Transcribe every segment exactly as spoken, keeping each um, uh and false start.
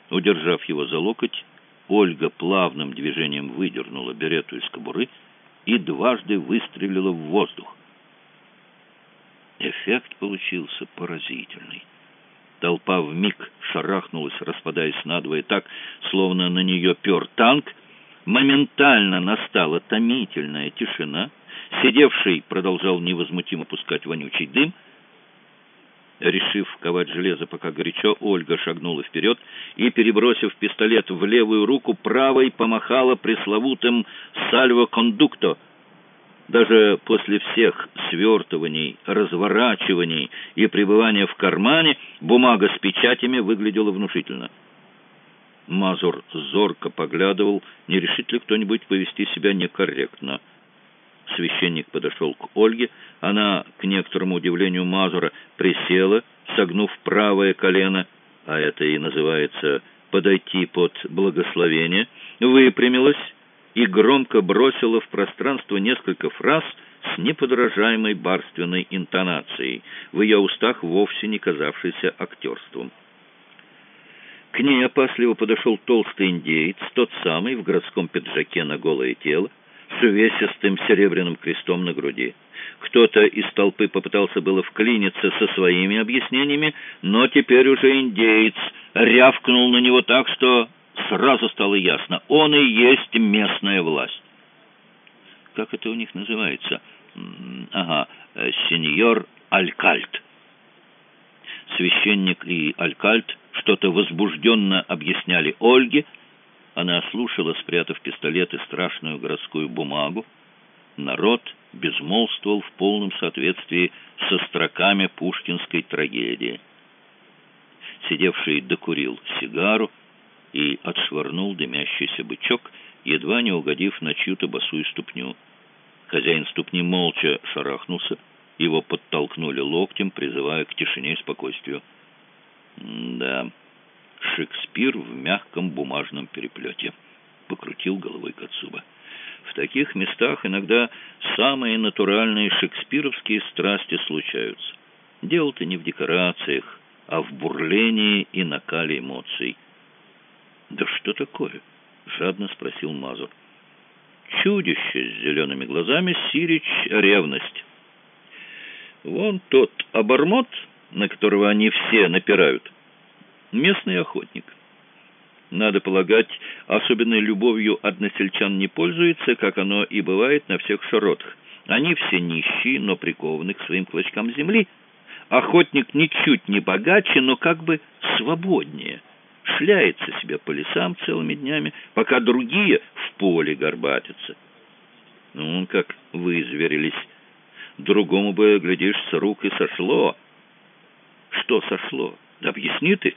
Удержав его за локоть, Ольга плавным движением выдернула берету из кобуры и дважды выстрелила в воздух. Эффект получился поразительный. Толпа вмиг шарахнулась, распадаясь надвое так, словно на нее пер танк. Моментально настала томительная тишина. Сидевший продолжал невозмутимо пускать вонючий дым. Решив ковать железо пока горячо, Ольга шагнула вперед и, перебросив пистолет в левую руку, правой помахала пресловутым «сальво-кондукто». Даже после всех свертываний, разворачиваний и пребывания в кармане бумага с печатями выглядела внушительно. Мазур зорко поглядывал, не решит ли кто-нибудь повести себя некорректно. Священник подошел к Ольге. Она, к некоторому удивлению Мазура, присела, согнув правое колено, а это и называется «подойти под благословение», выпрямилась и громко бросила в пространство несколько фраз с неподражаемой барственной интонацией, в ее устах вовсе не казавшейся актерством. К ней опасливо подошел толстый индеец, тот самый, в городском пиджаке на голое тело, с увесистым серебряным крестом на груди. Кто-то из толпы попытался было вклиниться со своими объяснениями, но теперь уже индеец рявкнул на него так, что сразу стало ясно: он и есть местная власть. Как это у них называется? Ага, сеньор Алькальд. Священник и Алькальд что-то возбужденно объясняли Ольге. Она слушала, спрятав пистолет и страшную городскую бумагу. Народ безмолвствовал в полном соответствии со строками пушкинской трагедии. Сидевший докурил сигару и отшвырнул дымящийся бычок, едва не угодив на чью-то босую ступню. Хозяин ступни молча шарахнулся, его подтолкнули локтем, призывая к тишине и спокойствию. Да, Шекспир в мягком бумажном переплете, покрутил головой Кацуба. В таких местах иногда самые натуральные шекспировские страсти случаются. Дело-то не в декорациях, а в бурлении и накале эмоций. «Да что такое?» — жадно спросил Мазур. «Чудище с зелеными глазами, сирич, ревность. Вон тот обормот, на которого они все напирают, местный охотник. Надо полагать, особенной любовью односельчан не пользуется, как оно и бывает на всех широтах. Они все нищие, но прикованы к своим клочкам земли. Охотник ничуть не богаче, но как бы свободнее. Шляется себе по лесам целыми днями, пока другие в поле горбатятся. Ну, как вызверились. Другому бы, глядишь, с рук и сошло». «Что сошло? Да объясни ты».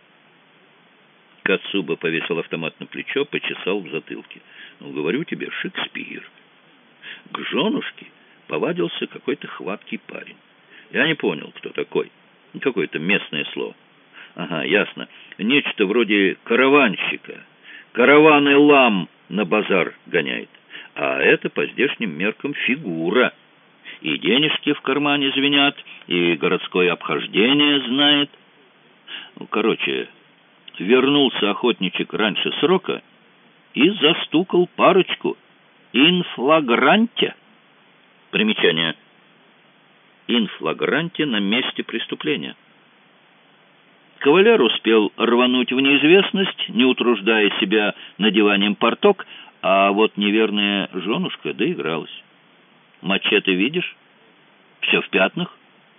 Кацуба повесил автомат на плечо, почесал в затылке. «Ну, говорю тебе, Шекспир. К женушке повадился какой-то хваткий парень. Я не понял, кто такой. Какое-то местное слово. Ага, ясно. Нечто вроде караванщика. Караваны лам на базар гоняет. А это по здешним меркам фигура. И денежки в кармане звенят, и городское обхождение знает. Ну, короче, вернулся охотничек раньше срока и застукал парочку инфлагранте». Примечание. Инфлагранте на месте преступления. Кавалер успел рвануть в неизвестность, не утруждая себя надеванием порток, а вот неверная женушка доигралась. «Мачете видишь? Все в пятнах».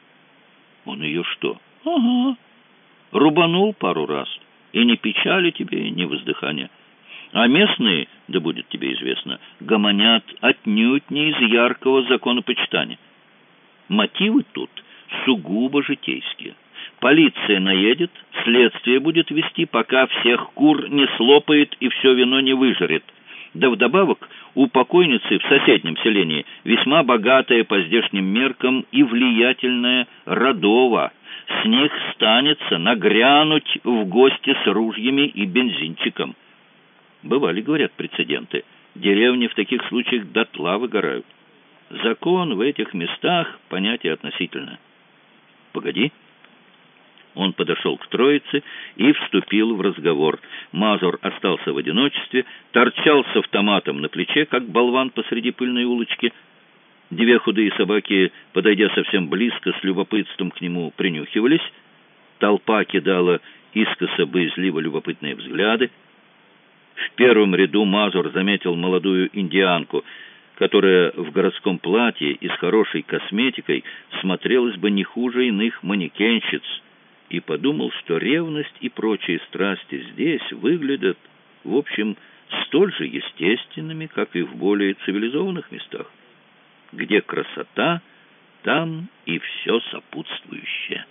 Он ее что? Ага. Рубанул пару раз. И ни печали тебе, ни воздыхания. А местные, да будет тебе известно, гомонят отнюдь не из яркого законопочитания. Мотивы тут сугубо житейские. Полиция наедет, следствие будет вести, пока всех кур не слопает и все вино не выжрет. Да вдобавок у покойницы в соседнем селении весьма богатая по здешним меркам и влиятельная родова. С них станется нагрянуть в гости с ружьями и бензинчиком. Бывали, говорят, прецеденты. Деревни в таких случаях дотла выгорают. Закон в этих местах — понятие относительное. Погоди. Он подошел к троице и вступил в разговор. Мазур остался в одиночестве, торчал с автоматом на плече, как болван посреди пыльной улочки. Две худые собаки, подойдя совсем близко, с любопытством к нему принюхивались. Толпа кидала искоса боязливо любопытные взгляды. В первом ряду Мазур заметил молодую индианку, которая в городском платье и с хорошей косметикой смотрелась бы не хуже иных манекенщиц, и подумал, что ревность и прочие страсти здесь выглядят, в общем, столь же естественными, как и в более цивилизованных местах. Где красота, там и все сопутствующее.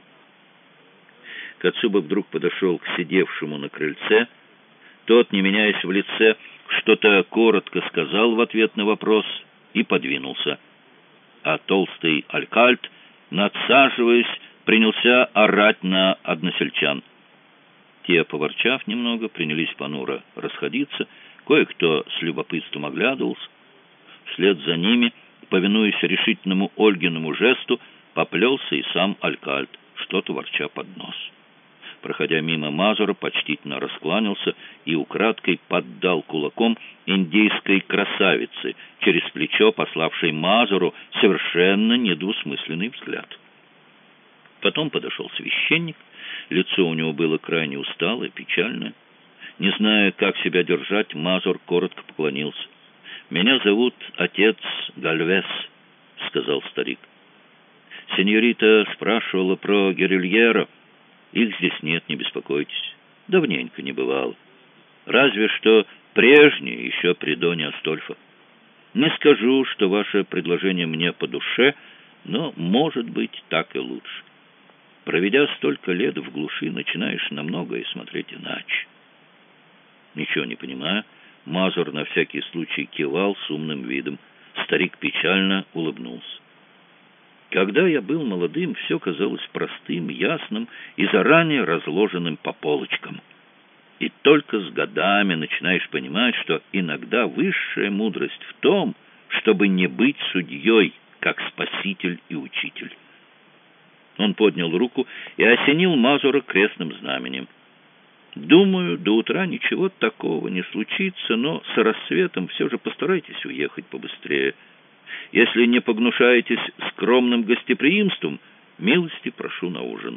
Кацуба вдруг подошел к сидевшему на крыльце. Тот, не меняясь в лице, что-то коротко сказал в ответ на вопрос и подвинулся. А толстый алькальд, надсаживаясь, принялся орать на односельчан. Те, поворчав немного, принялись понуро расходиться. Кое-кто с любопытством оглядывался. Вслед за ними, повинуясь решительному Ольгиному жесту, поплелся и сам алькальд, что-то ворча под нос. Проходя мимо Мазура, почтительно раскланялся и украдкой поддал кулаком индейской красавице, через плечо пославшей Мазуру совершенно недвусмысленный взгляд. Потом подошел священник. Лицо у него было крайне усталое, печальное. Не зная, как себя держать, Мазур коротко поклонился. «Меня зовут отец Гальвес», — сказал старик. «Сеньорита спрашивала про Герильеро. Их здесь нет, не беспокойтесь. Давненько не бывало. Разве что прежний, еще при доне Астольфо. Не скажу, что ваше предложение мне по душе, но, может быть, так и лучше. Проведя столько лет в глуши, начинаешь на многое смотреть иначе». Ничего не понимая, Мазур на всякий случай кивал с умным видом. Старик печально улыбнулся. «Когда я был молодым, все казалось простым, ясным и заранее разложенным по полочкам. И только с годами начинаешь понимать, что иногда высшая мудрость в том, чтобы не быть судьей, как спаситель и учитель». Он поднял руку и осенил Мазура крестным знаменем. «Думаю, до утра ничего такого не случится, но с рассветом все же постарайтесь уехать побыстрее. Если не погнушаетесь скромным гостеприимством, милости прошу на ужин».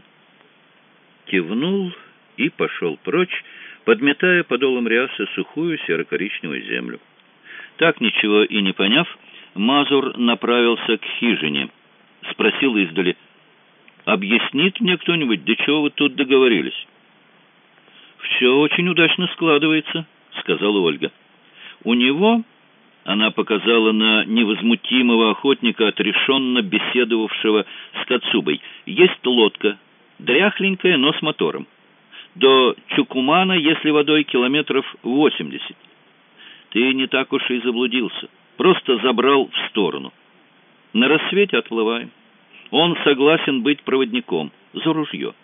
Кивнул и пошел прочь, подметая подолом рясы сухую серо-коричневую землю. Так, ничего и не поняв, Мазур направился к хижине. Спросил издали: «Объяснит мне кто-нибудь, до чего вы тут договорились?» «Все очень удачно складывается», — сказала Ольга. «У него...» — она показала на невозмутимого охотника, отрешенно беседовавшего с Кацубой. «Есть лодка, дряхленькая, но с мотором. До Чукумана, если водой, километров восемьдесят. Ты не так уж и заблудился. Просто забрал в сторону. На рассвете отплываем. Он согласен быть проводником за ружье».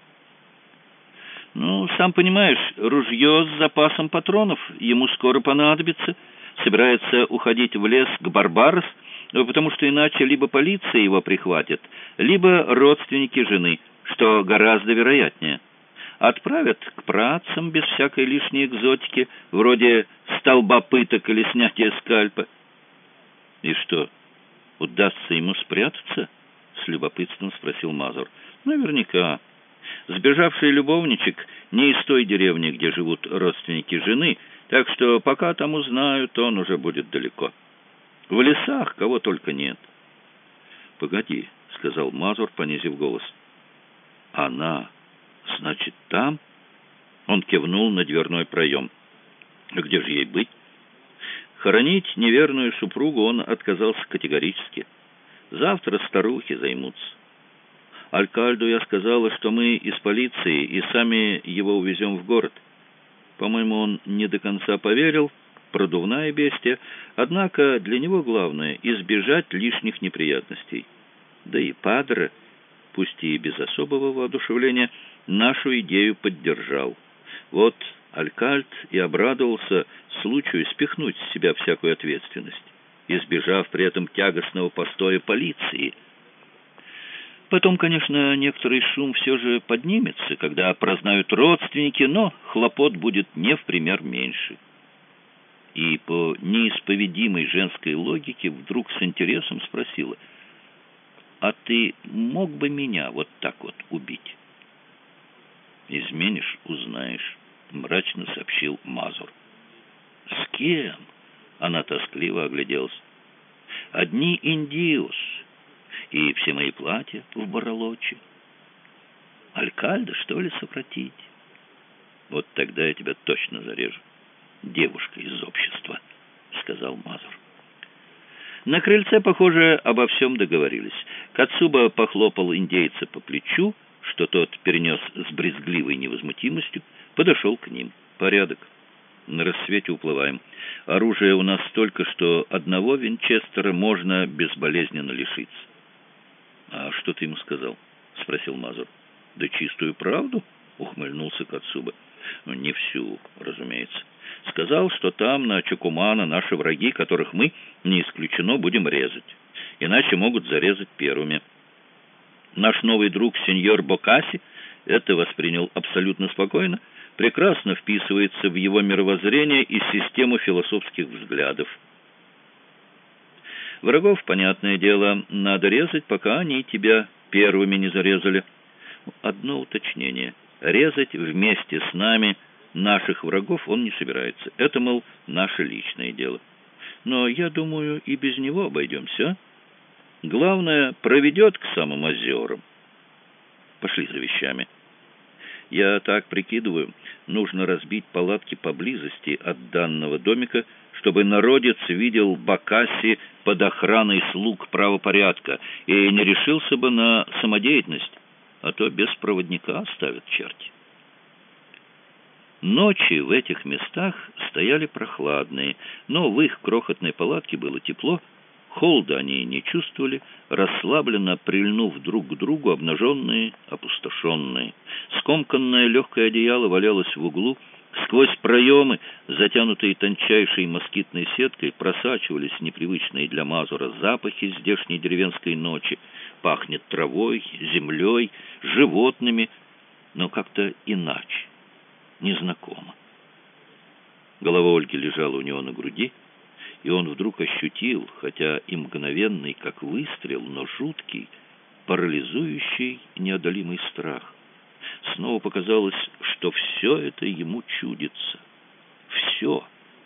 «Ну, сам понимаешь, ружье с запасом патронов ему скоро понадобится. Собирается уходить в лес к Барбарос, потому что иначе либо полиция его прихватит, либо родственники жены, что гораздо вероятнее. Отправят к праотцам без всякой лишней экзотики, вроде столба пыток или снятия скальпа». «И что, удастся ему спрятаться?» — с любопытством спросил Мазур. «Наверняка. Сбежавший любовничек не из той деревни, где живут родственники жены, так что пока там узнают, он уже будет далеко. В лесах кого только нет». «Погоди», — сказал Мазур, понизив голос. «Она, значит, там?» Он кивнул на дверной проем. «А где же ей быть?» Хоронить неверную супругу он отказался категорически. «Завтра старухи займутся. Алькальду я сказала, что мы из полиции и сами его увезем в город. По-моему, он не до конца поверил, продувная бестия, однако для него главное — избежать лишних неприятностей. Да и падре, пусть и без особого воодушевления, нашу идею поддержал. Вот алькальд и обрадовался случаю спихнуть с себя всякую ответственность, избежав при этом тягостного постоя полиции». Потом, конечно, некоторый шум все же поднимется, когда прознают родственники, но хлопот будет не в пример меньше. И по неисповедимой женской логике вдруг с интересом спросила: «А ты мог бы меня вот так вот убить?» «Изменишь — узнаешь», — мрачно сообщил Мазур. «С кем?» — она тоскливо огляделась. «Одни индиос и все мои платья в Баралоче. Алькальда, что ли, совратить? Вот тогда я тебя точно зарежу. Девушка из общества», — сказал Мазур. На крыльце, похоже, обо всем договорились. Кацуба похлопал индейца по плечу, что тот перенес с брезгливой невозмутимостью, подошел к ним. «Порядок. На рассвете уплываем. Оружия у нас столько, что одного винчестера можно безболезненно лишиться». «А что ты ему сказал?» — спросил Мазур. «Да чистую правду», — ухмыльнулся Кацуба. «Ну, не всю, разумеется. Сказал, что там, на Чакумана, наши враги, которых мы, не исключено, будем резать. Иначе могут зарезать первыми. Наш новый друг, сеньор Бокаси, это воспринял абсолютно спокойно, прекрасно вписывается в его мировоззрение и систему философских взглядов. Врагов, понятное дело, надо резать, пока они тебя первыми не зарезали. Одно уточнение. Резать вместе с нами наших врагов он не собирается. Это, мол, наше личное дело. Но, я думаю, и без него обойдемся. Главное, проведет к самым озерам. Пошли за вещами. Я так прикидываю, нужно разбить палатки поблизости от данного домика, чтобы народец видел Бокаси под охраной слуг правопорядка и не решился бы на самодеятельность, а то без проводника оставят черти. Ночи в этих местах стояли прохладные, но в их крохотной палатке было тепло, холода они не чувствовали, расслабленно прильнув друг к другу, обнаженные, опустошенные. Скомканное легкое одеяло валялось в углу, сквозь проемы, затянутые тончайшей москитной сеткой, просачивались непривычные для Мазура запахи здешней деревенской ночи. Пахнет травой, землей, животными, но как-то иначе, незнакомо. Голова Ольги лежала у него на груди, и он вдруг ощутил, хотя и мгновенный, как выстрел, но жуткий, парализующий, неодолимый страх. Снова показалось, что все это ему чудится. Все.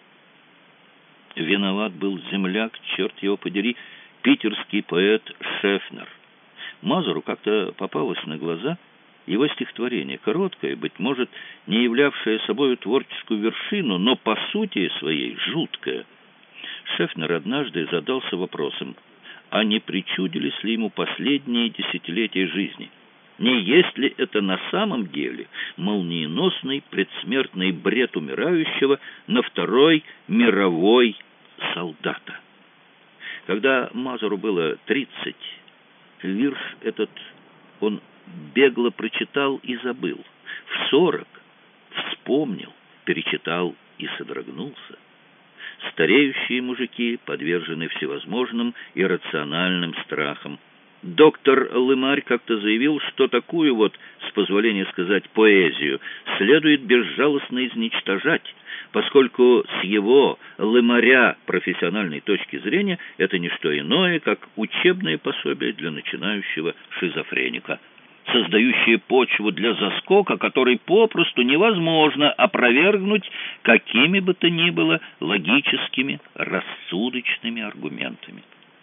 Виноват был земляк, черт его подери, питерский поэт Шефнер. Мазуру как-то попалось на глаза его стихотворение, короткое, быть может, не являвшее собою творческую вершину, но по сути своей жуткое. Шефнер однажды задался вопросом, а не причудились ли ему последние десятилетия жизни? Не есть ли это на самом деле молниеносный предсмертный бред умирающего на Второй мировой солдата? Когда Мазуру было тридцать, вирш этот он бегло прочитал и забыл. В сорок вспомнил, перечитал и содрогнулся. Стареющие мужики подвержены всевозможным иррациональным страхам. Доктор Лымарь как-то заявил, что такую вот, с позволения сказать, поэзию следует безжалостно изничтожать, поскольку с его, Лымаря, профессиональной точки зрения это не что иное, как учебное пособие для начинающего шизофреника, создающее почву для заскока, который попросту невозможно опровергнуть какими бы то ни было логическими, рассудочными аргументами.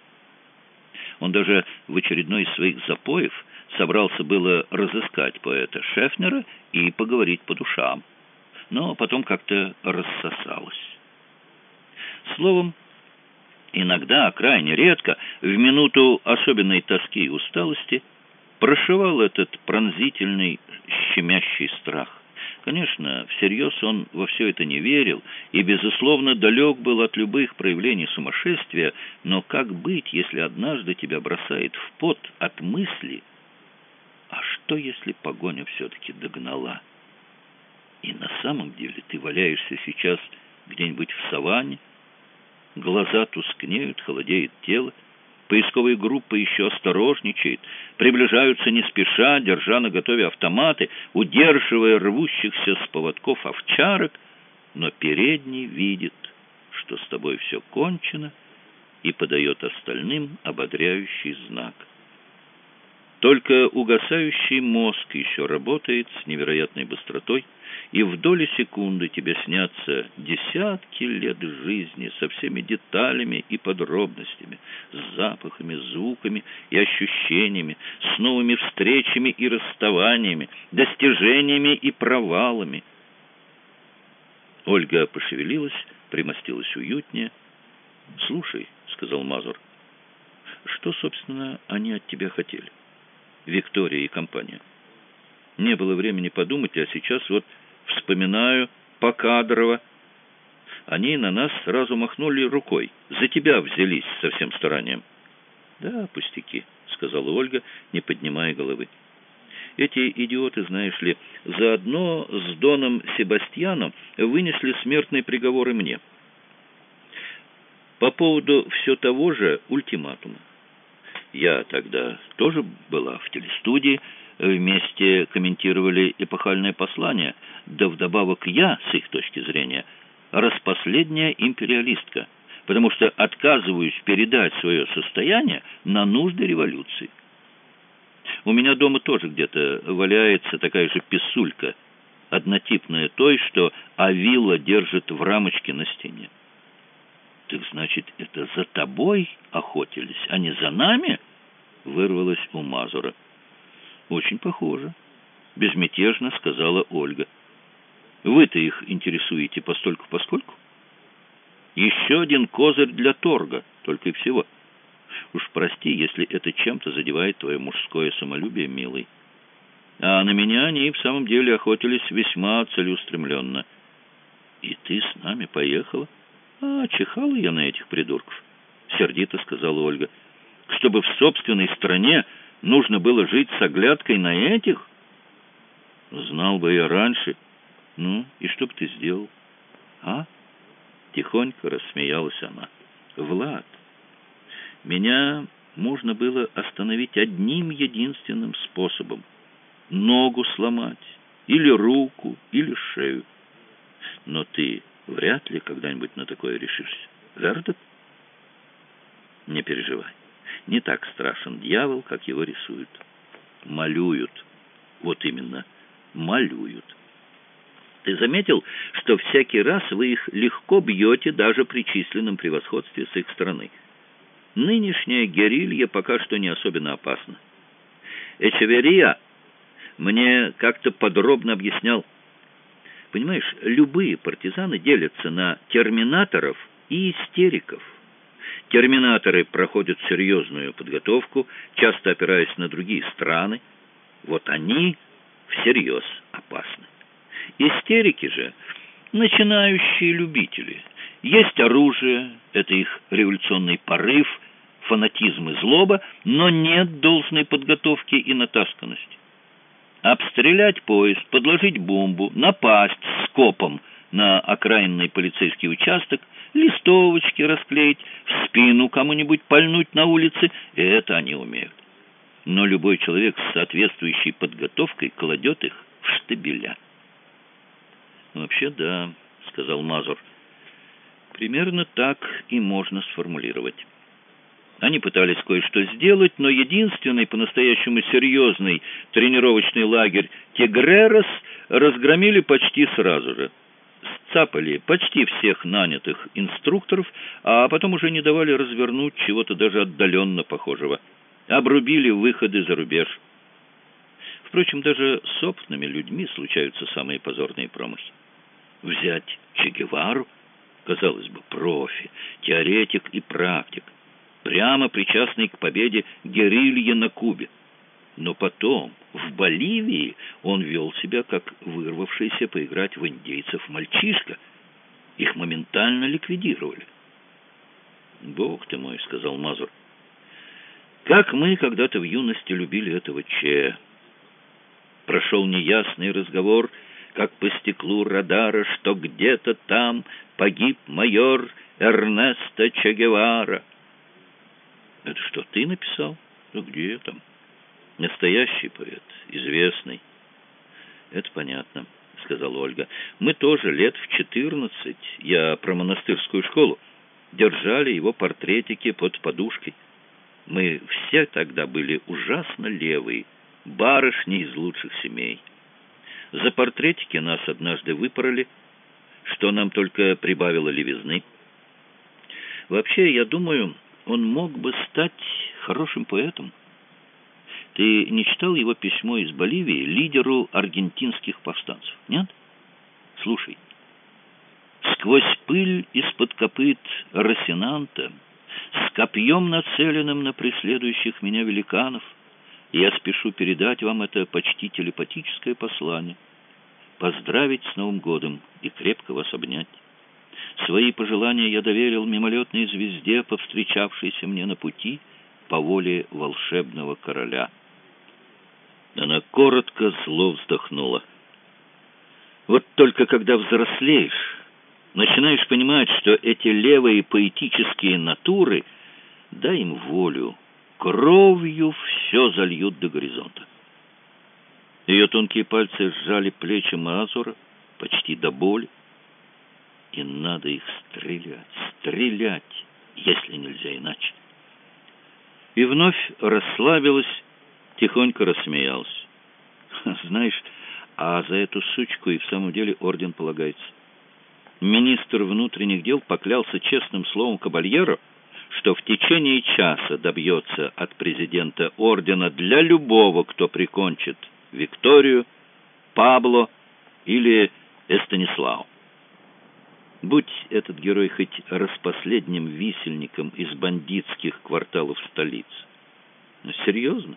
Он даже в очередной из своих запоев собрался было разыскать поэта Шефнера и поговорить по душам, но потом как-то рассосалось. Словом, иногда, крайне редко, в минуту особенной тоски и усталости, прошивал этот пронзительный, щемящий страх. Конечно, всерьез он во все это не верил и, безусловно, далек был от любых проявлений сумасшествия, но как быть, если однажды тебя бросает в пот от мысли, а что, если погоня все-таки догнала? И на самом деле ты валяешься сейчас где-нибудь в саванне, глаза тускнеют, холодеет тело, Поисковая группа еще осторожничает, приближаются не спеша, держа наготове автоматы, удерживая рвущихся с поводков овчарок, но передний видит, что с тобой все кончено, и подает остальным ободряющий знак. Только угасающий мозг еще работает с невероятной быстротой, и в доли секунды тебе снятся десятки лет жизни со всеми деталями и подробностями, с запахами, звуками и ощущениями, с новыми встречами и расставаниями, достижениями и провалами. Ольга пошевелилась, примостилась уютнее. «Слушай», — сказал Мазур, — «что, собственно, они от тебя хотели? Виктория и компания. Не было времени подумать, а сейчас вот вспоминаю покадрово. Они на нас сразу махнули рукой. За тебя взялись со всем старанием». «Да, пустяки», — сказала Ольга, не поднимая головы. «Эти идиоты, знаешь ли, заодно с Доном Себастьяном вынесли смертный приговор и мне. По поводу все того же ультиматума. Я тогда тоже была в телестудии, вместе комментировали эпохальное послание, да вдобавок я, с их точки зрения, распоследняя империалистка, потому что отказываюсь передать свое состояние на нужды революции. У меня дома тоже где-то валяется такая же писулька, однотипная той, что Авила держит в рамочке на стене. «Так значит, это за тобой охотились, а не за нами?» — вырвалось у Мазура. «Очень похоже», — безмятежно сказала Ольга. «Вы-то их интересуете постольку-поскольку? Еще один козырь для торга, только и всего. Уж прости, если это чем-то задевает твое мужское самолюбие, милый. А на меня они в самом деле охотились весьма целеустремленно. И ты с нами поехала?» «А, чихала я на этих придурков», — сердито сказала Ольга. «Чтобы в собственной стране нужно было жить с оглядкой на этих? Знал бы я раньше. Ну, и что бы ты сделал? А?» Тихонько рассмеялась она. «Влад, меня можно было остановить одним единственным способом. Ногу сломать, или руку, или шею. Но ты вряд ли когда-нибудь на такое решишься. Верно?» «Не переживай. Не так страшен дьявол, как его рисуют. Малюют. Вот именно, малюют. Ты заметил, что всякий раз вы их легко бьете даже при численном превосходстве с их стороны? Нынешняя герилья пока что не особенно опасна. Эчеверия мне как-то подробно объяснял. Понимаешь, любые партизаны делятся на терминаторов и истериков. Терминаторы проходят серьезную подготовку, часто опираясь на другие страны. Вот они всерьез опасны. Истерики же — начинающие любители. Есть оружие, это их революционный порыв, фанатизм и злоба, но нет должной подготовки и натасканности. Обстрелять поезд, подложить бомбу, напасть скопом на окраинный полицейский участок, листовочки расклеить, в спину кому-нибудь пальнуть на улице — это они умеют. Но любой человек с соответствующей подготовкой кладет их в штабеля. «Вообще, да», — сказал Мазур. «Примерно так и можно сформулировать. Они пытались кое-что сделать, но единственный по-настоящему серьезный тренировочный лагерь «Тигрерос» разгромили почти сразу же. Сцапали почти всех нанятых инструкторов, а потом уже не давали развернуть чего-то даже отдаленно похожего. Обрубили выходы за рубеж. Впрочем, даже с опытными людьми случаются самые позорные промахи. Взять Че Гевару, казалось бы, профи, теоретик и практик, прямо причастный к победе герильи на Кубе. Но потом, в Боливии, он вел себя, как вырвавшийся поиграть в индейцев мальчишка. Их моментально ликвидировали. «Бог ты мой», — сказал Мазур. «Как мы когда-то в юности любили этого Че». Прошел неясный разговор, как по стеклу радара, что где-то там погиб майор Эрнесто Че Гевара. Это что, ты написал? Ну, где там? Настоящий поэт, известный. Это понятно, сказала Ольга. Мы тоже лет в четырнадцать, я про монастырскую школу, держали его портретики под подушкой. Мы все тогда были ужасно левые, барышни из лучших семей. За портретики нас однажды выпороли, что нам только прибавило левизны. Вообще, я думаю, он мог бы стать хорошим поэтом. Ты не читал его письмо из Боливии лидеру аргентинских повстанцев, нет? Слушай. Сквозь пыль из-под копыт Росинанта, с копьем, нацеленным на преследующих меня великанов, я спешу передать вам это почти телепатическое послание, поздравить с Новым годом и крепко вас обнять. Свои пожелания я доверил мимолетной звезде, повстречавшейся мне на пути по воле волшебного короля. Она коротко, зло вздохнула. Вот только когда взрослеешь, начинаешь понимать, что эти левые поэтические натуры, дай им волю, кровью все зальют до горизонта. Ее тонкие пальцы сжали плечи Мазура почти до боли. И надо их стрелять, стрелять, если нельзя иначе. И вновь расслабилась, тихонько рассмеялась. Знаешь, а за эту сучку и в самом деле орден полагается. Министр внутренних дел поклялся честным словом Кабальеро, что в течение часа добьется от президента ордена для любого, кто прикончит Викторию, Пабло или Эстанислау. Будь этот герой хоть распоследним висельником из бандитских кварталов столицы. Но серьезно?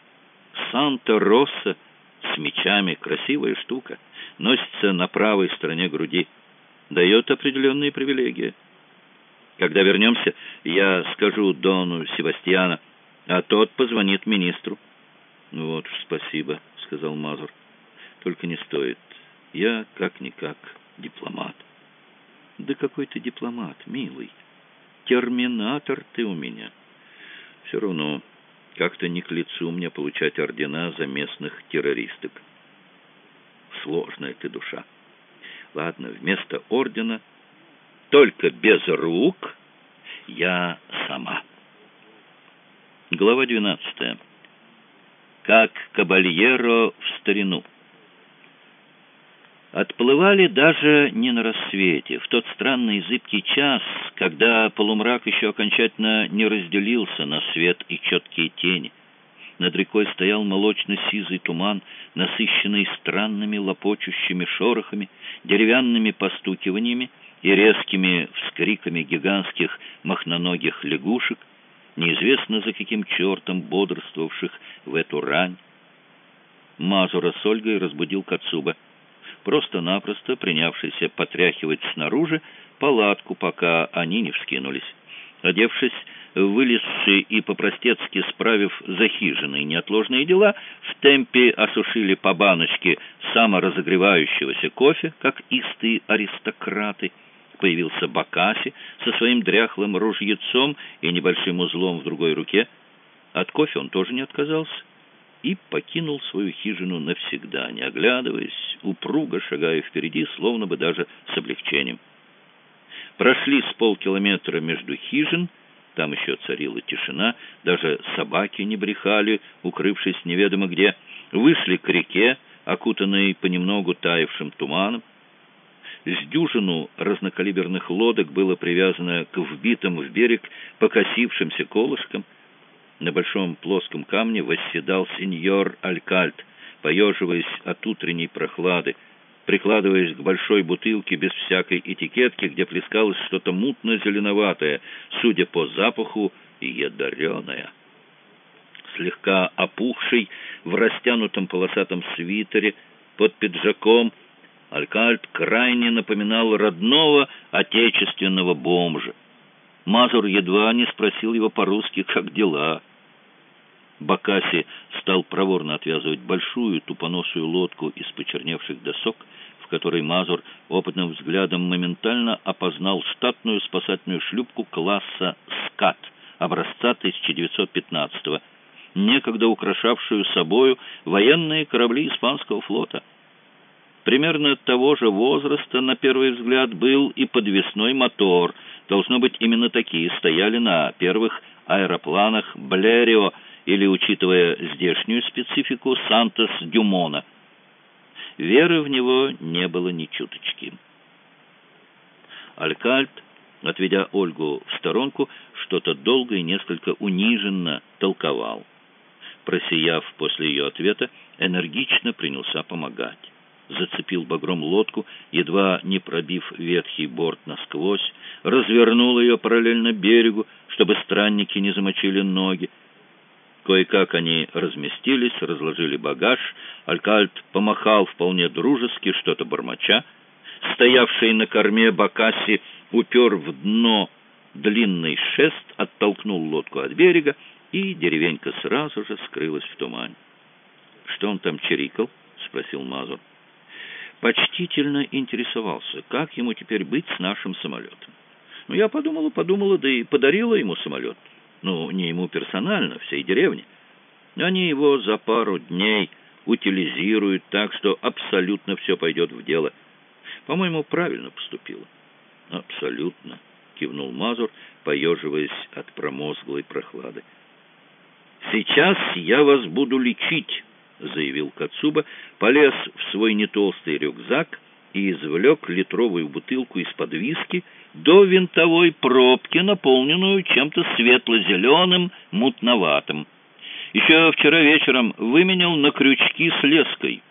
Санта-Росса с мечами, красивая штука, носится на правой стороне груди, дает определенные привилегии. Когда вернемся, я скажу Дону Себастьяна, а тот позвонит министру. Ну вот уж спасибо, сказал Мазур. Только не стоит. Я как-никак дипломат. Да какой ты дипломат, милый. Терминатор ты у меня. Все равно как-то не к лицу мне получать ордена за местных террористок. Сложная ты душа. Ладно, вместо ордена, только без рук, я сама. Глава двенадцатая. Как Кабальеро в старину. Отплывали даже не на рассвете, в тот странный зыбкий час, когда полумрак еще окончательно не разделился на свет и четкие тени. Над рекой стоял молочно-сизый туман, насыщенный странными лопочущими шорохами, деревянными постукиваниями и резкими вскриками гигантских махноногих лягушек, неизвестно за каким чертом бодрствовавших в эту рань. Мазура с Ольгой разбудил Кацуба, просто-напросто принявшийся потряхивать снаружи палатку, пока они не вскинулись. Одевшись, вылезшие и по-простецки справив за хижиной неотложные дела, в темпе осушили по баночке саморазогревающегося кофе, как истые аристократы. Появился Бакаси со своим дряхлым ружьецом и небольшим узлом в другой руке. От кофе он тоже не отказался и покинул свою хижину навсегда, не оглядываясь, упруго шагая впереди, словно бы даже с облегчением. Прошли с полкилометра между хижин, там еще царила тишина, даже собаки не брехали, укрывшись неведомо где, вышли к реке, окутанной понемногу таявшим туманом. С дюжину разнокалиберных лодок было привязано к вбитым в берег покосившимся колышкам. На большом плоском камне восседал сеньор Алькальд, поеживаясь от утренней прохлады, прикладываясь к большой бутылке без всякой этикетки, где плескалось что-то мутно-зеленоватое, судя по запаху, ядреное. Слегка опухший, в растянутом полосатом свитере, под пиджаком, Алькальд крайне напоминал родного отечественного бомжа. Мазур едва не спросил его по-русски, как дела. Бакаси стал проворно отвязывать большую тупоносую лодку из почерневших досок, в которой Мазур опытным взглядом моментально опознал штатную спасательную шлюпку класса «Скат», образца тысяча девятьсот пятнадцатого, некогда украшавшую собою военные корабли испанского флота. Примерно того же возраста, на первый взгляд, был и подвесной мотор. Должно быть, именно такие стояли на первых аэропланах Блерио или, учитывая здешнюю специфику, Сантос-Дюмона. Веры в него не было ни чуточки. Алькальд, отведя Ольгу в сторонку, что-то долго и несколько униженно толковал. Просияв после ее ответа, энергично принялся помогать. Зацепил багром лодку, едва не пробив ветхий борт насквозь, развернул ее параллельно берегу, чтобы странники не замочили ноги. Кое-как они разместились, разложили багаж. Алькальд помахал вполне дружески, что-то бормоча. Стоявший на корме Бакасси упер в дно длинный шест, оттолкнул лодку от берега, и деревенька сразу же скрылась в тумане. — Что он там чирикал? — спросил Мазур. Почтительно интересовался, как ему теперь быть с нашим самолетом. Ну, я подумала, подумала, да и подарила ему самолет. Ну, не ему персонально, всей деревне. Они его за пару дней утилизируют так, что абсолютно все пойдет в дело. По-моему, правильно поступила. Абсолютно, кивнул Мазур, поеживаясь от промозглой прохлады. Сейчас я вас буду лечить, заявил Кацуба, полез в свой нетолстый рюкзак и извлек литровую бутылку из-под виски до винтовой пробки, наполненную чем-то светло-зеленым, мутноватым. Еще вчера вечером выменял на крючки с леской.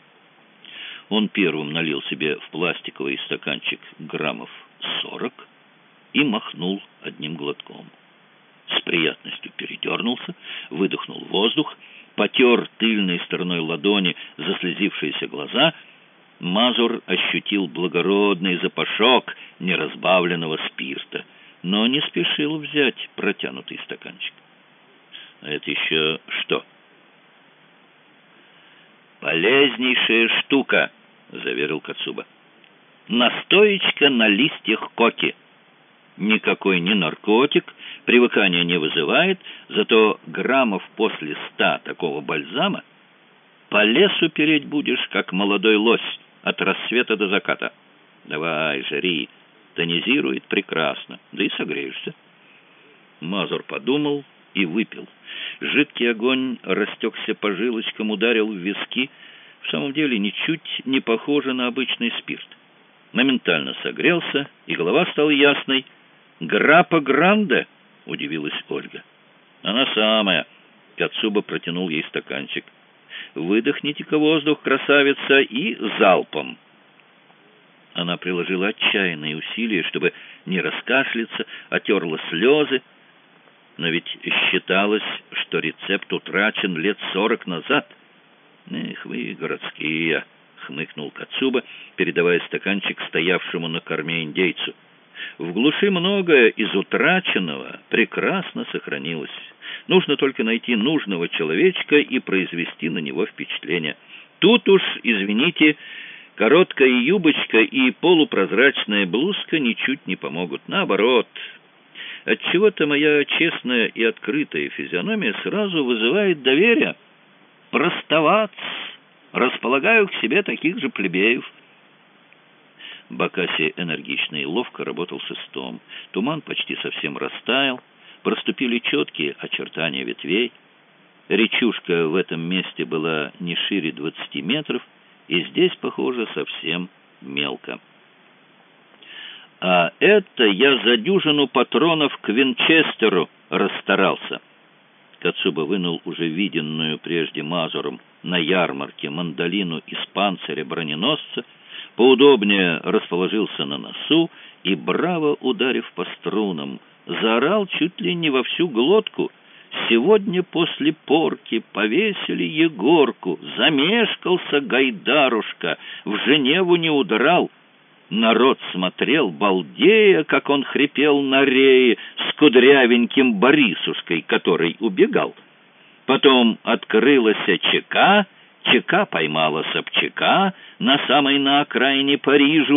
Он первым налил себе в пластиковый стаканчик граммов сорок и махнул одним глотком. С приятностью передернулся, выдохнул воздух, потер тыльной стороной ладони заслезившиеся глаза. Мазур ощутил благородный запашок неразбавленного спирта, но не спешил взять протянутый стаканчик. А это еще что? Полезнейшая штука, заверил Кацуба. Настоечка на листьях коки. Никакой не наркотик, привыкания не вызывает, зато граммов после ста такого бальзама по лесу переть будешь, как молодой лось, от рассвета до заката. Давай, жри, тонизирует прекрасно, да и согреешься. Мазур подумал и выпил. Жидкий огонь растекся по жилочкам, ударил в виски. В самом деле ничуть не похоже на обычный спирт. Моментально согрелся, и голова стала ясной. «Граппа Гранде?» — удивилась Ольга. «Она самая». Кацуба протянул ей стаканчик. «Выдохните-ка воздух, красавица, и залпом». Она приложила отчаянные усилия, чтобы не раскашляться, отерла слезы. Но ведь считалось, что рецепт утрачен лет сорок назад. «Эх вы, городские!» — хмыкнул Кацуба, передавая стаканчик стоявшему на корме индейцу. «В глуши многое из утраченного прекрасно сохранилось. Нужно только найти нужного человечка и произвести на него впечатление. Тут уж, извините, короткая юбочка и полупрозрачная блузка ничуть не помогут. Наоборот, отчего-то моя честная и открытая физиономия сразу вызывает доверие. Простоват, располагаю к себе таких же плебеев». Бакасси энергично и ловко работал шестом. Туман почти совсем растаял, проступили четкие очертания ветвей. Речушка в этом месте была не шире двадцати метров, и здесь, похоже, совсем мелко. «А это я за дюжину патронов к Винчестеру расстарался». Кацуба вынул уже виденную прежде Мазуром на ярмарке мандолину из панциря броненосца, поудобнее расположился на носу и, браво ударив по струнам, заорал чуть ли не во всю глотку: «Сегодня после порки повесили Егорку, замешкался гайдарушка, в Женеву не удрал». Народ смотрел, балдея, как он хрипел на рее с кудрявеньким Борисушкой, который убегал. Потом открылась ЧК, ЧК поймала Собчака на самой на окраине Парижу,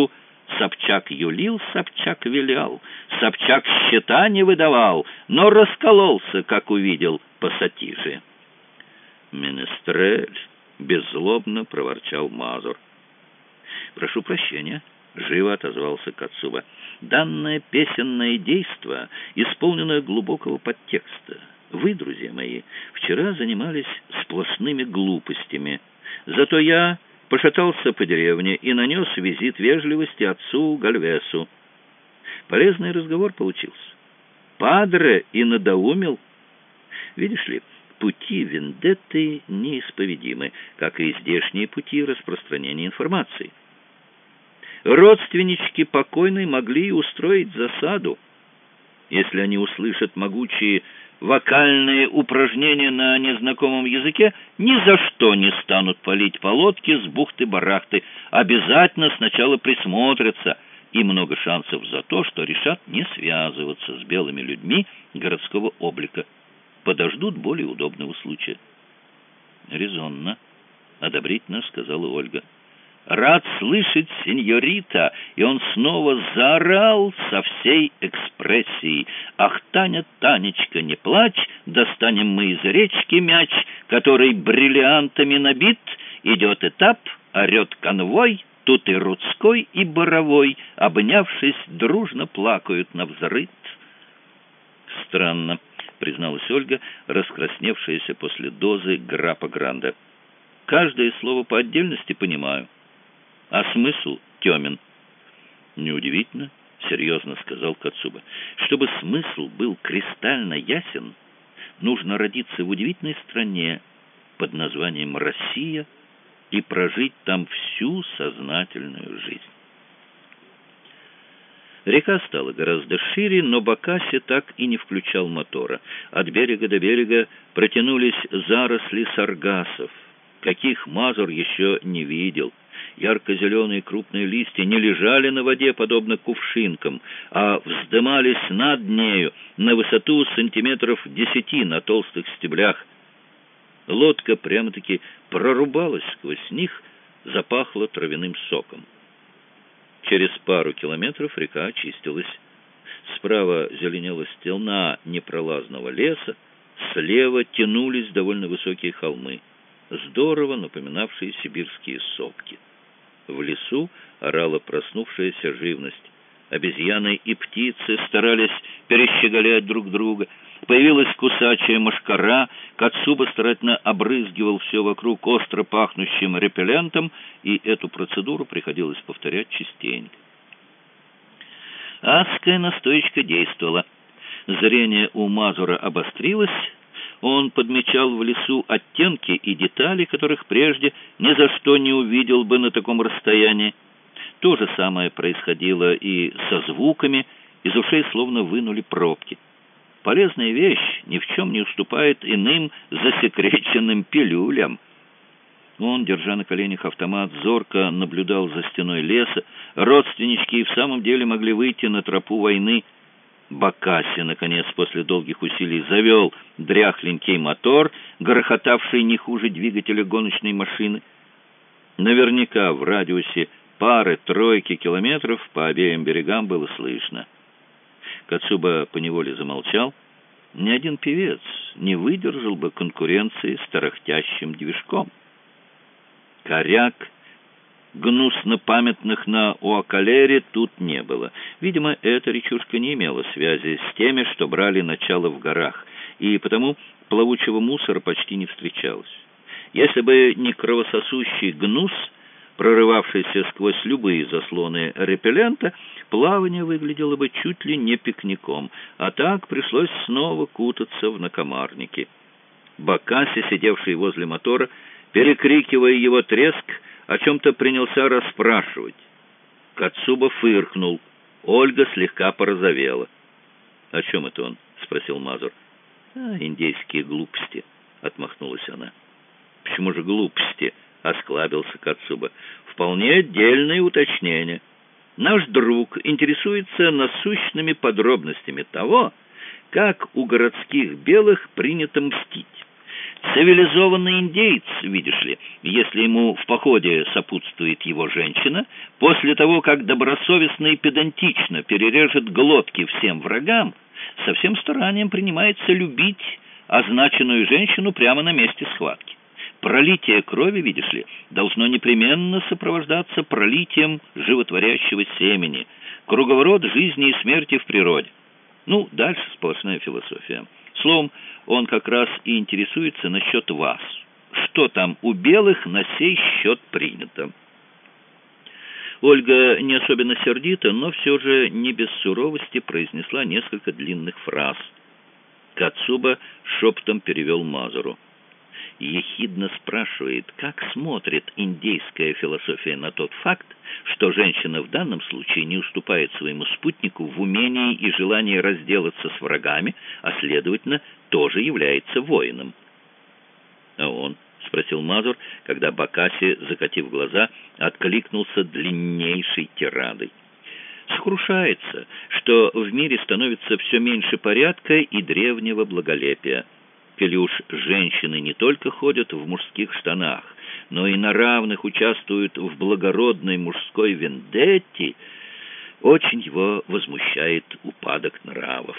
Собчак юлил, Собчак вилял, Собчак счета не выдавал, но раскололся, как увидел пассатижи. «Менестрель!» — беззлобно проворчал Мазур. «Прошу прощения», — живо отозвался Кацуба. «Данное песенное действо исполнено глубокого подтекста. Вы, друзья мои, вчера занимались сплошными глупостями. Зато я пошатался по деревне и нанес визит вежливости отцу Гальвесу. Полезный разговор получился. Падре и надоумил. Видишь ли, пути вендетты неисповедимы, как и здешние пути распространения информации. Родственнички покойной могли устроить засаду. Если они услышат могучие вокальные упражнения на незнакомом языке, ни за что не станут палить по лодке с бухты-барахты. Обязательно сначала присмотрятся, и много шансов за то, что решат не связываться с белыми людьми городского облика. Подождут более удобного случая. «Резонно», — одобрительно сказала Ольга. «Рад слышать, сеньорита!» И он снова заорал со всей экспрессией. «Ах, Таня, Танечка, не плачь, достанем мы из речки мяч, который бриллиантами набит, идет этап, орет конвой, тут и Рудской, и Боровой, обнявшись, дружно плакают навзрыд». «Странно», — призналась Ольга, раскрасневшаяся после дозы Граппа Гранда. «Каждое слово по отдельности понимаю, а смысл темен». «Неудивительно», — серьезно сказал Кацуба. «Чтобы смысл был кристально ясен, нужно родиться в удивительной стране под названием Россия и прожить там всю сознательную жизнь». Река стала гораздо шире, но Бакаси так и не включал мотора. От берега до берега протянулись заросли саргассов, каких Мазур еще не видел. Ярко-зеленые крупные листья не лежали на воде, подобно кувшинкам, а вздымались над нею на высоту сантиметров десяти на толстых стеблях. Лодка прямо-таки прорубалась сквозь них, запахла травяным соком. Через пару километров река очистилась. Справа зеленела стена непролазного леса, слева тянулись довольно высокие холмы, здорово напоминавшие сибирские сопки. В лесу орала проснувшаяся живность. Обезьяны и птицы старались перещеголять друг друга. Появилась кусачая мошкара. Кацуба старательно обрызгивал все вокруг остро пахнущим репеллентом, и эту процедуру приходилось повторять частенько. Адская настоечка действовала. Зрение у Мазура обострилось. Он подмечал в лесу оттенки и детали, которых прежде ни за что не увидел бы на таком расстоянии. То же самое происходило и со звуками, из ушей словно вынули пробки. Полезная вещь ни в чем не уступает иным засекреченным пилюлям. Он, держа на коленях автомат, зорко наблюдал за стеной леса. Родственнички и в самом деле могли выйти на тропу войны. Бакаси, наконец, после долгих усилий завел дряхленький мотор, грохотавший не хуже двигателя гоночной машины. Наверняка в радиусе пары-тройки километров по обеим берегам было слышно. Кацуба поневоле замолчал. Ни один певец не выдержал бы конкуренции с тарахтящим движком. Коряк, гнусно памятных на Уакалере, тут не было. Видимо, эта речушка не имела связи с теми, что брали начало в горах, и потому плавучего мусора почти не встречалось. Если бы не кровососущий гнус, прорывавшийся сквозь любые заслоны репеллента, плавание выглядело бы чуть ли не пикником, а так пришлось снова кутаться в накомарнике. Бакаси, сидевший возле мотора, перекрикивая его треск, о чем-то принялся расспрашивать. Кацуба фыркнул. Ольга слегка порозовела. «О чем это он?» — спросил Мазур. «А, индейские глупости», — отмахнулась она. «Почему же глупости?» — осклабился Кацуба. «Вполне отдельное уточнение. Наш друг интересуется насущными подробностями того, как у городских белых принято мстить. Цивилизованный индеец, видишь ли, если ему в походе сопутствует его женщина, после того, как добросовестно и педантично перережет глотки всем врагам, со всем старанием принимается любить означенную женщину прямо на месте схватки. Пролитие крови, видишь ли, должно непременно сопровождаться пролитием животворящего семени, круговорот жизни и смерти в природе. Ну, дальше сплошная философия. Словом, он как раз и интересуется насчет вас. Что там у белых на сей счет принято? Ольга не особенно сердита, но все же не без суровости произнесла несколько длинных фраз. Кацуба шепотом перевел Мазуру. Ехидно спрашивает, как смотрит индейская философия на тот факт, что женщина в данном случае не уступает своему спутнику в умении и желании разделаться с врагами, а, следовательно, тоже является воином. — А он? — спросил Мазур, когда Бакаси, закатив глаза, откликнулся длиннейшей тирадой. Сокрушается, что в мире становится все меньше порядка и древнего благолепия. Или уж женщины не только ходят в мужских штанах, но и на равных участвуют в благородной мужской вендетте, очень его возмущает упадок нравов.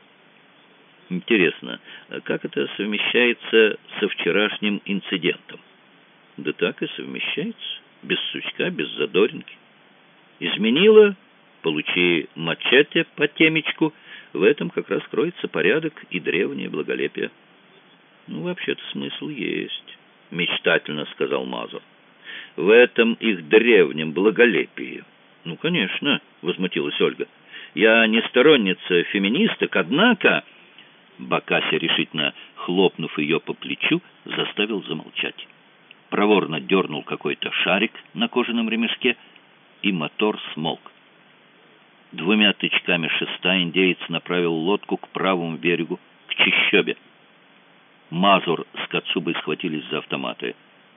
Интересно, как это совмещается со вчерашним инцидентом? Да так и совмещается, без сучка, без задоринки. Изменила, получи мачете по темечку, в этом как раз кроется порядок и древнее благолепие. «Ну, вообще-то смысл есть», — мечтательно сказал Мазур. «В этом их древнем благолепии». «Ну, конечно», — возмутилась Ольга. «Я не сторонница феминисток, однако...» Бакаси, решительно хлопнув ее по плечу, заставил замолчать. Проворно дернул какой-то шарик на кожаном ремешке, и мотор смолк. Двумя тычками шеста индеец направил лодку к правому берегу, к чащобе. Мазур с Кацубой схватились за автоматы.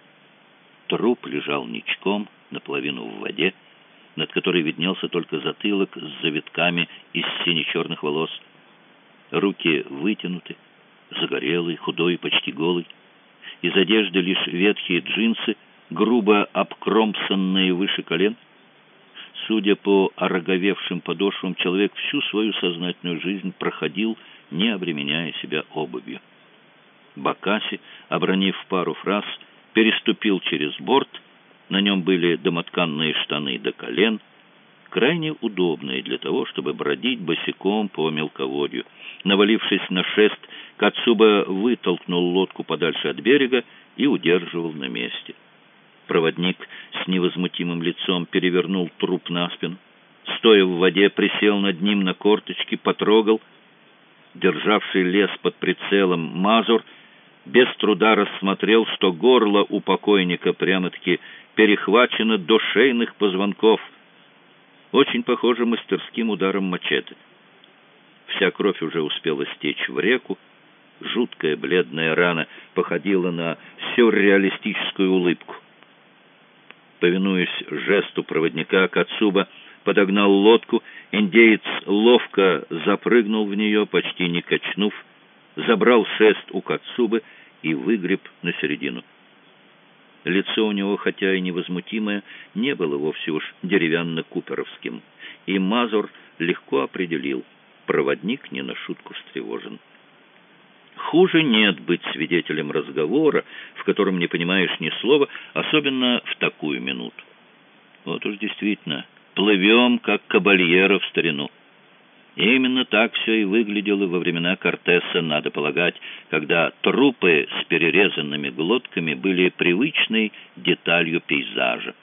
Труп лежал ничком, наполовину в воде, над которой виднелся только затылок с завитками из сине-черных волос. Руки вытянуты, загорелый, худой, почти голый. Из одежды лишь ветхие джинсы, грубо обкромсанные выше колен. Судя по ороговевшим подошвам, человек всю свою сознательную жизнь проходил, не обременяя себя обувью. Бакаси, обронив пару фраз, переступил через борт. На нем были домотканные штаны до колен, крайне удобные для того, чтобы бродить босиком по мелководью. Навалившись на шест, Кацуба вытолкнул лодку подальше от берега и удерживал на месте. Проводник с невозмутимым лицом перевернул труп на спину. Стоя в воде, присел над ним на корточки, потрогал. Державший лес под прицелом Мазур без труда рассмотрел, что горло у покойника прямо-таки перехвачено до шейных позвонков. Очень похоже мастерским ударом мачете. Вся кровь уже успела стечь в реку. Жуткая бледная рана походила на сюрреалистическую улыбку. Повинуясь жесту проводника, Кацуба подогнал лодку. Индеец ловко запрыгнул в нее, почти не качнув, забрал шест у Кацубы и выгреб на середину. Лицо у него, хотя и невозмутимое, не было вовсе уж деревянно-куперовским, и Мазур легко определил — проводник не на шутку встревожен. Хуже нет быть свидетелем разговора, в котором не понимаешь ни слова, особенно в такую минуту. Вот уж действительно, плывем, как кабальеро в старину. И именно так все и выглядело во времена Кортеса, надо полагать, когда трупы с перерезанными глотками были привычной деталью пейзажа.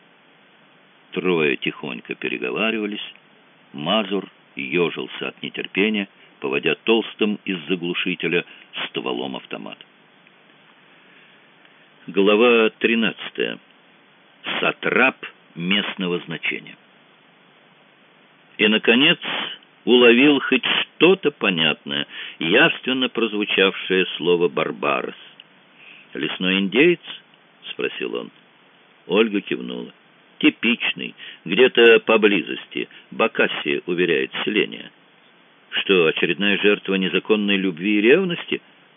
Трое тихонько переговаривались. Мазур ежился от нетерпения, поводя толстым из заглушителя стволом автомата. Глава тринадцатая. Сатрап местного значения. И, наконец, уловил хоть что-то понятное, явственно прозвучавшее слово «барбарос». «Лесной индеец?» — спросил он. Ольга кивнула. «Типичный, где-то поблизости, Бакаси уверяет селение». «Что, очередная жертва незаконной любви и ревности?»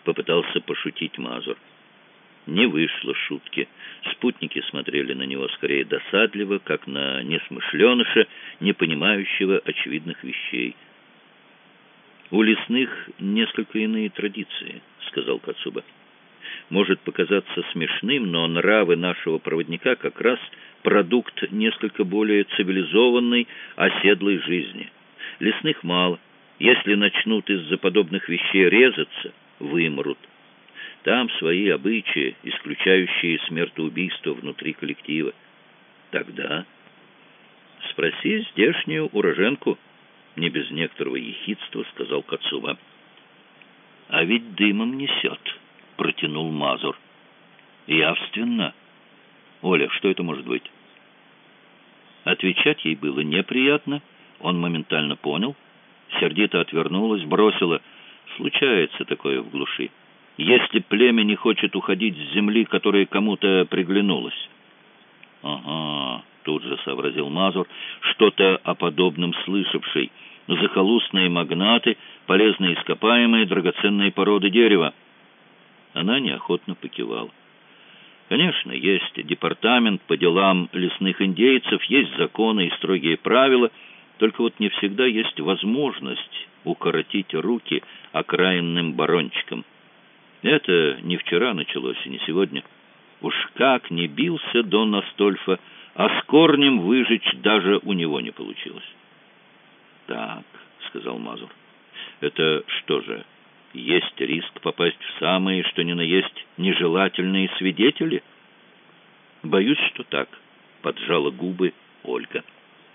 — попытался пошутить Мазур. Не вышло шутки. Спутники смотрели на него скорее досадливо, как на несмышленыша, не понимающего очевидных вещей. «У лесных несколько иные традиции», — сказал Кацуба. «Может показаться смешным, но нравы нашего проводника как раз продукт несколько более цивилизованной, оседлой жизни. Лесных мало. Если начнут из-за подобных вещей резаться, вымрут. Там свои обычаи, исключающие смертоубийство внутри коллектива. Тогда спроси здешнюю уроженку», — не без некоторого ехидства сказал Кацуба. «А ведь дымом несет», — протянул Мазур. «Явственно. Оля, что это может быть?» Отвечать ей было неприятно. Он моментально понял. Сердито отвернулась, бросила: «Случается такое в глуши. Если племя не хочет уходить с земли, которая кому-то приглянулась». «Ага», — тут же сообразил Мазур, что-то о подобном слышавший. «Захолустные магнаты, полезные ископаемые, драгоценные породы дерева». Она неохотно покивала. «Конечно, есть департамент по делам лесных индейцев, есть законы и строгие правила, только вот не всегда есть возможность укоротить руки окраинным барончикам. Это не вчера началось и не сегодня. Уж как не бился Дон Астольфо, а с корнем выжечь даже у него не получилось». «Так», — сказал Мазур, — «это что же, есть риск попасть в самые, что ни на есть, нежелательные свидетели?» «Боюсь, что так», — поджала губы Ольга.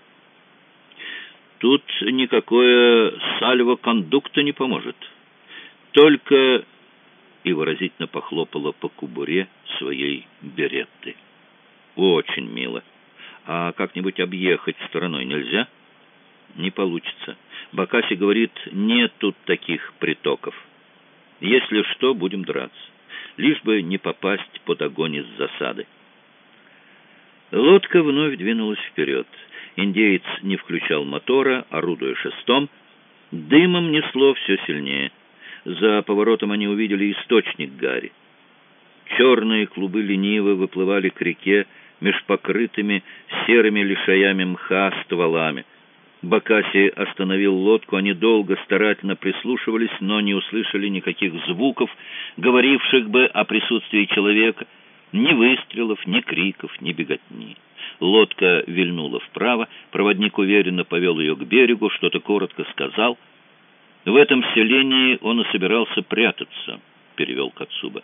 «Тут никакое сальво-кондукта не поможет. Только...» и выразительно похлопала по кобуре своей беретты. «Очень мило. А как-нибудь объехать стороной нельзя?» «Не получится. Бакаси говорит, нет тут таких притоков. Если что, будем драться. Лишь бы не попасть под огонь из засады». Лодка вновь двинулась вперед. Индеец не включал мотора, орудуя шестом. Дымом несло все сильнее. За поворотом они увидели источник гари. Черные клубы лениво выплывали к реке меж покрытыми серыми лишаями мха стволами. Бакаси остановил лодку, они долго старательно прислушивались, но не услышали никаких звуков, говоривших бы о присутствии человека, ни выстрелов, ни криков, ни беготни. Лодка вильнула вправо, проводник уверенно повел ее к берегу, что-то коротко сказал. «В этом селении он и собирался прятаться», — перевел Кацуба.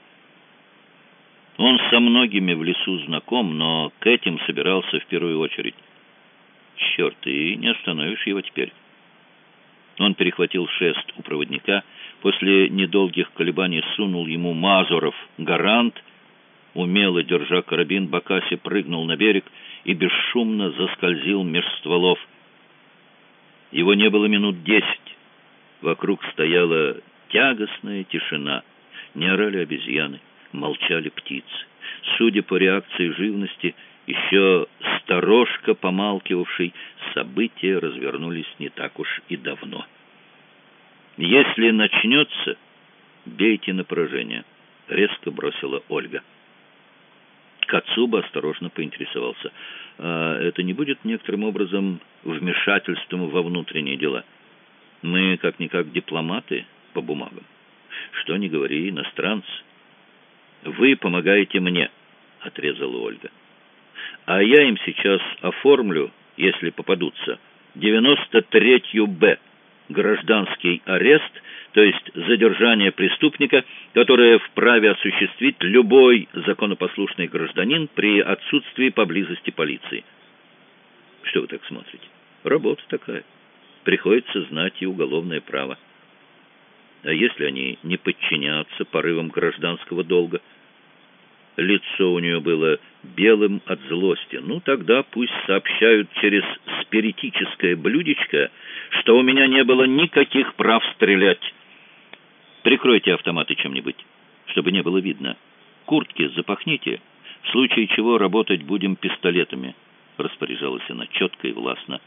«Он со многими в лесу знаком, но к этим собирался в первую очередь. Черт, и не остановишь его теперь». Он перехватил шест у проводника, после недолгих колебаний сунул ему Мазуров гарант. Умело держа карабин, Бакаси прыгнул на берег и бесшумно заскользил меж стволов. Его не было минут десять. Вокруг стояла тягостная тишина. Не орали обезьяны, молчали птицы. Судя по реакции живности, еще сторожка помалкивавшей, события развернулись не так уж и давно. «Если начнется, бейте на поражение», — резко бросила Ольга. Кацуба осторожно поинтересовался: «А это не будет некоторым образом вмешательством во внутренние дела? Мы как-никак дипломаты по бумагам. Что ни говори, иностранцы». «Вы помогаете мне», — отрезала Ольга. «А я им сейчас оформлю, если попадутся, девяносто третью Б, гражданский арест, то есть задержание преступника, которое вправе осуществить любой законопослушный гражданин при отсутствии поблизости полиции». «Что вы так смотрите? Работа такая. Приходится знать и уголовное право. А если они не подчинятся порывам гражданского долга?» Лицо у нее было белым от злости. «Ну, тогда пусть сообщают через спиритическое блюдечко, что у меня не было никаких прав стрелять. Прикройте автоматы чем-нибудь, чтобы не было видно. Куртки запахните, в случае чего работать будем пистолетами», — распоряжалась она четко и властно.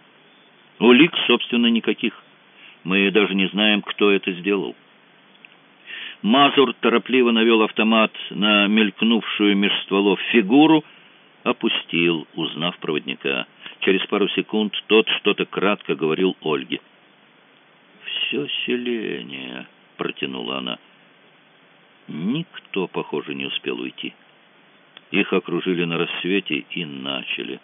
«Улик, собственно, никаких. Мы даже не знаем, кто это сделал». Мазур торопливо навел автомат на мелькнувшую меж стволов фигуру, опустил, узнав проводника. Через пару секунд тот что-то кратко говорил Ольге. «Все селение», — протянула она. Никто, похоже, не успел уйти. Их окружили на рассвете и начали.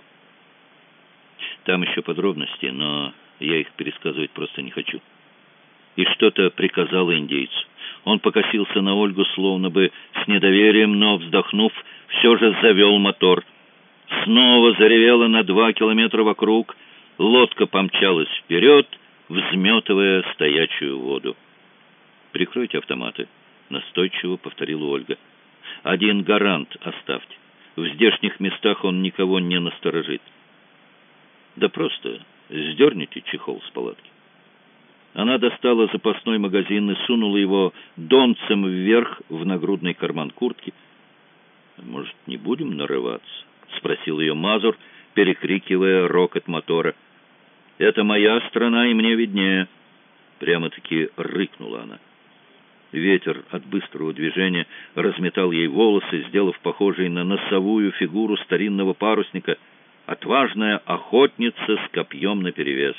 Там еще подробности, но я их пересказывать просто не хочу. И что-то приказал индейцу. Он покосился на Ольгу, словно бы с недоверием, но, вздохнув, все же завел мотор. Снова заревело на два километра вокруг. Лодка помчалась вперед, взметывая стоячую воду. «Прикройте автоматы», — настойчиво повторила Ольга. «Один гарант оставьте. В здешних местах он никого не насторожит. Да просто сдерните чехол с палатки». Она достала запасной магазин и сунула его донцем вверх в нагрудный карман куртки. «Может, не будем нарываться?» — спросил ее Мазур, перекрикивая рокот мотора. «Это моя страна, и мне виднее». Прямо-таки рыкнула она. Ветер от быстрого движения разметал ей волосы, сделав похожей на носовую фигуру старинного парусника, отважная охотница с копьем наперевес.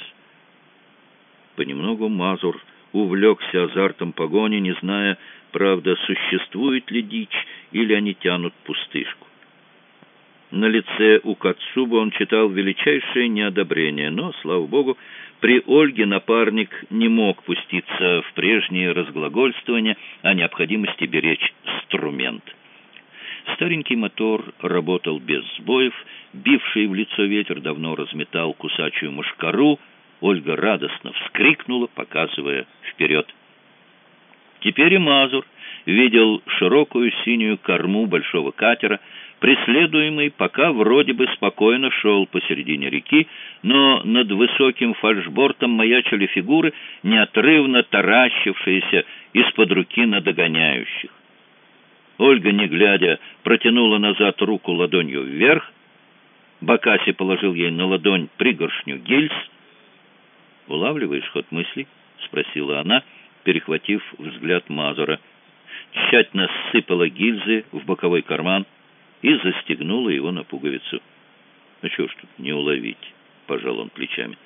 Понемногу Мазур увлекся азартом погони, не зная, правда, существует ли дичь или они тянут пустышку. На лице у Кацуба он читал величайшее неодобрение, но, слава богу, при Ольге напарник не мог пуститься в прежние разглагольствования о необходимости беречь инструмент. Старенький мотор работал без сбоев, бивший в лицо ветер давно разметал кусачую мошкару. Ольга радостно вскрикнула, показывая вперед. Теперь и Мазур видел широкую синюю корму большого катера, преследуемый пока вроде бы спокойно шел посередине реки, но над высоким фальшбортом маячили фигуры, неотрывно таращившиеся из-под руки на догоняющих. Ольга, не глядя, протянула назад руку ладонью вверх. Бакаси положил ей на ладонь пригоршню гильз. «Улавливаешь ход мыслей?» — спросила она, перехватив взгляд Мазура. Тщательно сыпала гильзы в боковой карман и застегнула его на пуговицу. «Ну чего ж тут не уловить?» — пожал он плечами.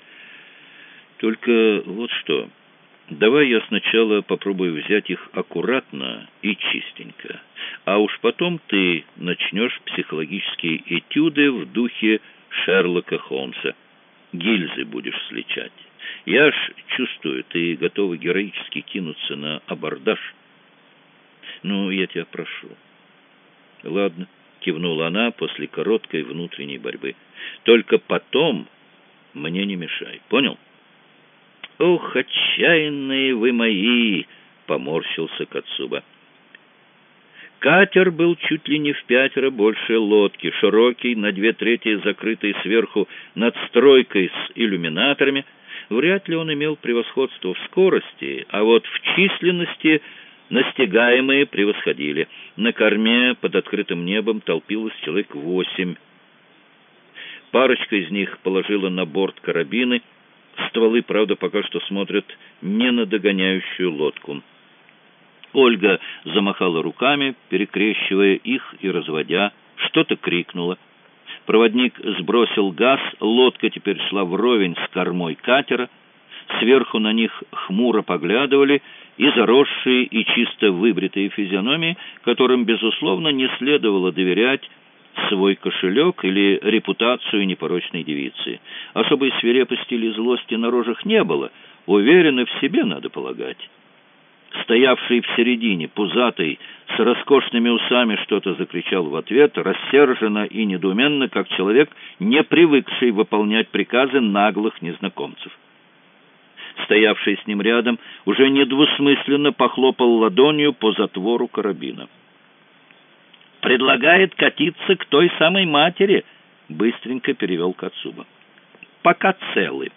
«Только вот что. Давай я сначала попробую взять их аккуратно и чистенько, а уж потом ты начнешь психологические этюды в духе Шерлока Холмса. Гильзы будешь сличать. Я ж чувствую, ты готова героически кинуться на абордаж. Ну, я тебя прошу». «Ладно», — кивнула она после короткой внутренней борьбы. «Только потом мне не мешай, понял?» «Ох, отчаянные вы мои!» — поморщился Кацуба. Катер был чуть ли не в пятеро больше лодки, широкий, на две трети закрытый сверху надстройкой с иллюминаторами. Вряд ли он имел превосходство в скорости, а вот в численности настигаемые превосходили. На корме под открытым небом толпилось человек восемь. Парочка из них положила на борт карабины. Стволы, правда, пока что смотрят не на догоняющую лодку. Ольга замахала руками, перекрещивая их и разводя, что-то крикнула. Проводник сбросил газ, лодка теперь шла вровень с кормой катера. Сверху на них хмуро поглядывали и заросшие, и чисто выбритые физиономии, которым, безусловно, не следовало доверять свой кошелек или репутацию непорочной девицы. Особой свирепости или злости на рожах не было, уверены в себе, надо полагать. Стоявший в середине, пузатый, с роскошными усами, что-то закричал в ответ, рассерженно и недоуменно, как человек, не привыкший выполнять приказы наглых незнакомцев. Стоявший с ним рядом уже недвусмысленно похлопал ладонью по затвору карабина. «Предлагает катиться к той самой матери», — быстренько перевел Кацуба. «Пока целы».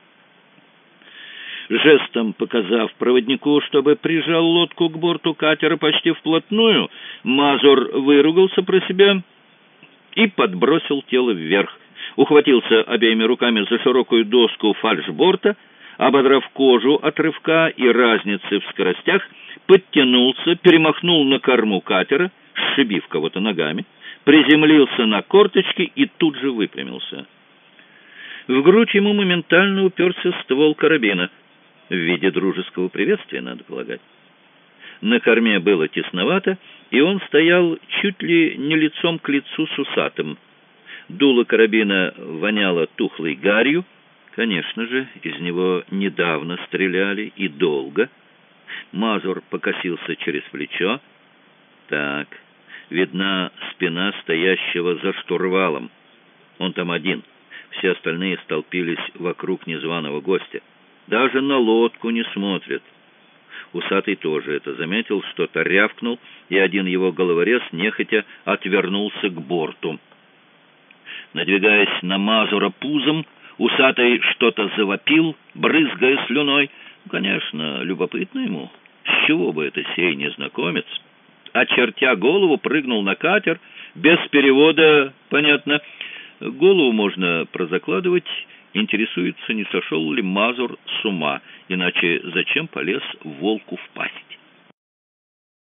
Жестом показав проводнику, чтобы прижал лодку к борту катера почти вплотную, Мазур выругался про себя и подбросил тело вверх. Ухватился обеими руками за широкую доску фальшборта, ободрав кожу от рывка и разницы в скоростях, подтянулся, перемахнул на корму катера, сшибив кого-то ногами, приземлился на корточки и тут же выпрямился. В грудь ему моментально уперся ствол карабина, в виде дружеского приветствия, надо полагать. На корме было тесновато, и он стоял чуть ли не лицом к лицу с усатым. Дуло карабина воняло тухлой гарью. Конечно же, из него недавно стреляли и долго. Мазур покосился через плечо. Так, видна спина стоящего за штурвалом. Он там один. Все остальные столпились вокруг незваного гостя. Даже на лодку не смотрят. Усатый тоже это заметил, что-то рявкнул, и один его головорез нехотя отвернулся к борту. Надвигаясь на Мазура пузом, Усатый что-то завопил, брызгая слюной. Конечно, любопытно ему, с чего бы это сей незнакомец, очертя голову, прыгнул на катер, без перевода, понятно. Голову можно прозакладывать, интересуется, не сошел ли Мазур с ума, иначе зачем полез волку в пасть.